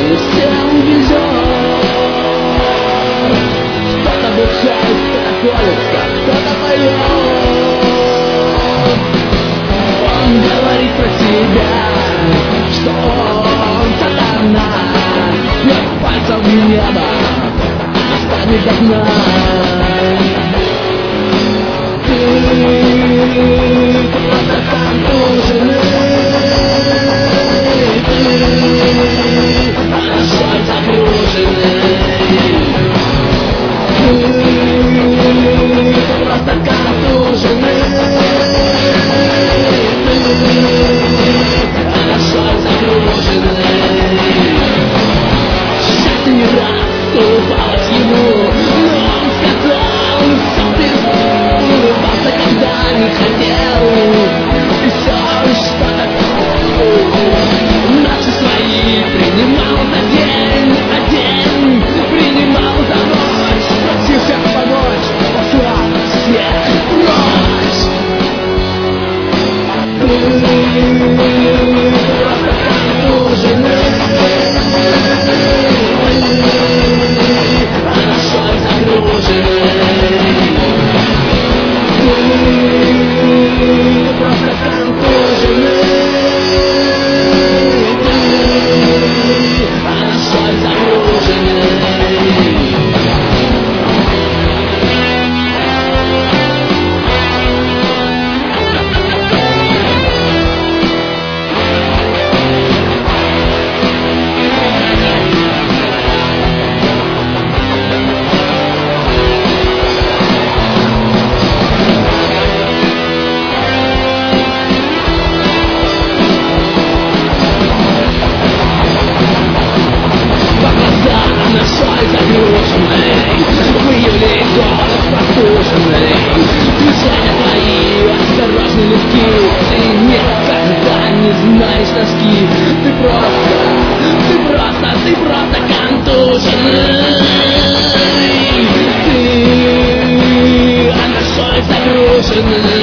не всем везет. Кто-то бухает, кто-то колется, кто-то поет. Он говорит про себя, что он сатана, бьет пальцем в небо, останет до дна. Ты просто контуженный, ты душой загруженный, ты просто контуженный, ты душой загруженный. Сейчас ты не раз улыбалась ему, но он сказал, что ты улыбался, когда не хотел. И все, что-то наши свои принимал за день, а день принимал за ночь. Просил всех помочь, послал всех прочь. Ты просто контуженный, душой загруженный. Ты просто контуженный, душой загруженный. Душой загруженный, выявили голос простуженный. Движения твои осторожно легки, ты никогда не знаешь тоски. Ты просто контуженный. Ты душой загруженный.